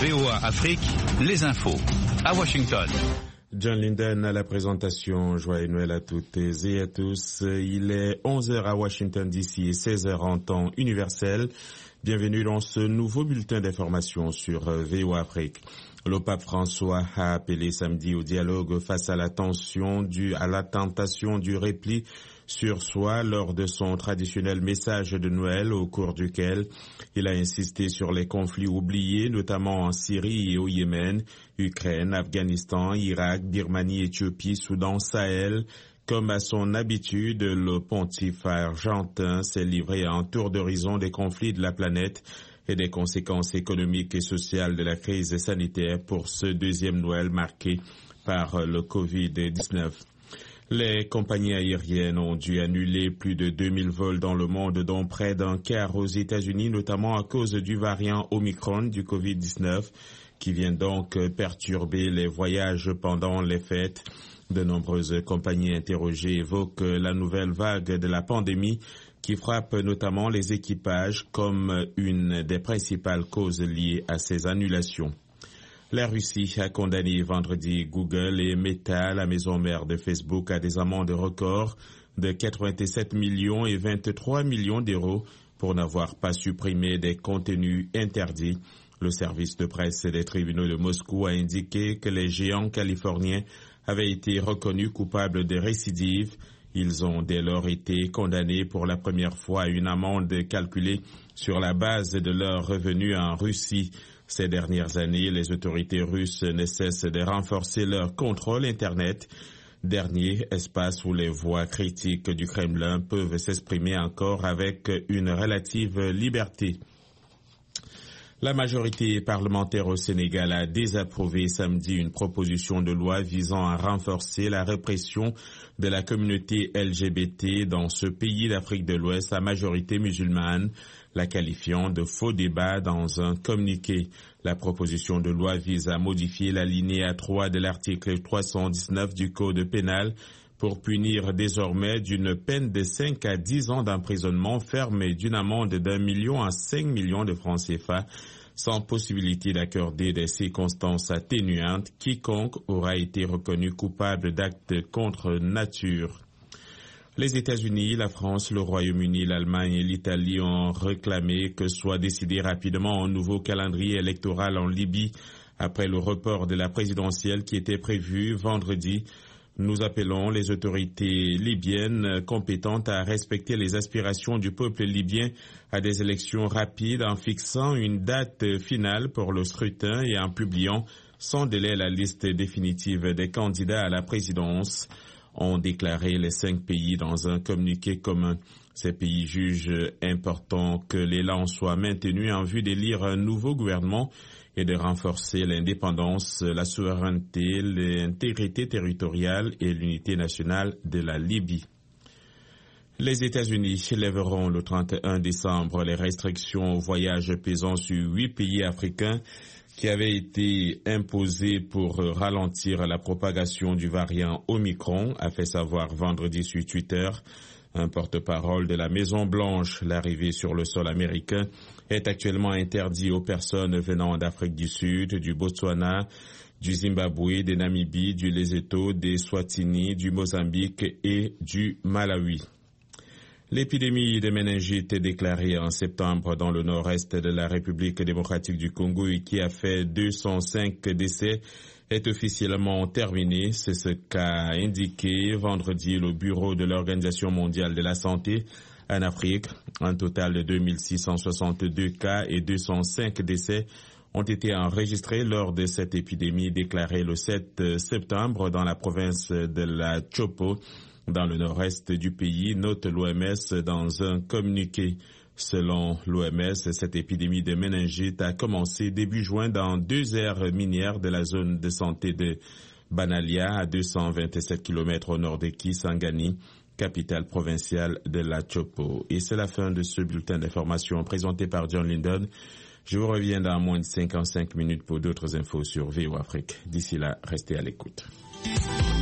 VOA Afrique, les infos. À Washington. John Linden à la présentation. Joyeux Noël à toutes et à tous. Il est 11h à Washington DC et 16h en temps universel. Bienvenue dans ce nouveau bulletin d'information sur VOA Afrique. Le pape François a appelé samedi au dialogue face à la tentation du repli sur soi lors de son traditionnel message de Noël au cours duquel il a insisté sur les conflits oubliés, notamment en Syrie et au Yémen, Ukraine, Afghanistan, Irak, Birmanie, Éthiopie, Soudan, Sahel. Comme à son habitude, le pontife argentin s'est livré à un tour d'horizon des conflits de la planète et des conséquences économiques et sociales de la crise sanitaire pour ce deuxième Noël marqué par le Covid-19. Les compagnies aériennes ont dû annuler plus de 2000 vols dans le monde, dont près d'un quart aux États-Unis, notamment à cause du variant Omicron du Covid-19, qui vient donc perturber les voyages pendant les fêtes. De nombreuses compagnies interrogées évoquent la nouvelle vague de la pandémie qui frappe notamment les équipages comme une des principales causes liées à ces annulations. La Russie a condamné vendredi Google et Meta, la maison mère de Facebook, à des amendes records de 87 millions et 23 millions d'euros pour n'avoir pas supprimé des contenus interdits. Le service de presse des tribunaux de Moscou a indiqué que les géants californiens avaient été reconnus coupables de récidive. Ils ont dès lors été condamnés pour la première fois à une amende calculée sur la base de leurs revenus en Russie. Ces dernières années, les autorités russes ne cessent de renforcer leur contrôle Internet, dernier espace où les voix critiques du Kremlin peuvent s'exprimer encore avec une relative liberté. La majorité parlementaire au Sénégal a désapprouvé samedi une proposition de loi visant à renforcer la répression de la communauté LGBT dans ce pays d'Afrique de l'Ouest à majorité musulmane, la qualifiant de faux débat dans un communiqué. La proposition de loi vise à modifier l'alinéa 3 de l'article 319 du Code pénal pour punir désormais d'une peine de 5 à 10 ans d'emprisonnement ferme et d'une amende d'1 million à 5 millions de francs CFA, sans possibilité d'accorder des circonstances atténuantes, quiconque aura été reconnu coupable d'actes contre nature. Les États-Unis, la France, le Royaume-Uni, l'Allemagne et l'Italie ont réclamé que soit décidé rapidement un nouveau calendrier électoral en Libye après le report de la présidentielle qui était prévu vendredi. Nous appelons les autorités libyennes compétentes à respecter les aspirations du peuple libyen à des élections rapides en fixant une date finale pour le scrutin et en publiant sans délai la liste définitive des candidats à la présidence, ont déclaré les 5 pays dans un communiqué commun. Ces pays jugent important que l'élan soit maintenu en vue d'élire un nouveau gouvernement et de renforcer l'indépendance, la souveraineté, l'intégrité territoriale et l'unité nationale de la Libye. Les États-Unis lèveront le 31 décembre les restrictions aux voyages pesant sur 8 pays africains qui avaient été imposées pour ralentir la propagation du variant Omicron, a fait savoir vendredi sur Twitter un porte-parole de la Maison-Blanche. L'arrivée sur le sol américain est actuellement interdite aux personnes venant d'Afrique du Sud, du Botswana, du Zimbabwe, de Namibie, du Lesotho, des Swatini, du Mozambique et du Malawi. L'épidémie de méningite déclarée en septembre dans le nord-est de la République démocratique du Congo et qui a fait 205 décès est officiellement terminée. C'est ce qu'a indiqué vendredi le bureau de l'Organisation mondiale de la santé en Afrique. Un total de 2662 cas et 205 décès ont été enregistrés lors de cette épidémie déclarée le 7 septembre dans la province de la Chopo, dans le nord-est du pays, note l'OMS dans un communiqué. Selon l'OMS, cette épidémie de méningite a commencé début juin dans 2 aires minières de la zone de santé de Banalia, à 227 km au nord de Kisangani, capitale provinciale de la Chopo. Et c'est la fin de ce bulletin d'information présenté par John Linden. Je vous reviens dans moins de 55 minutes pour d'autres infos sur VOA Afrique. D'ici là, restez à l'écoute.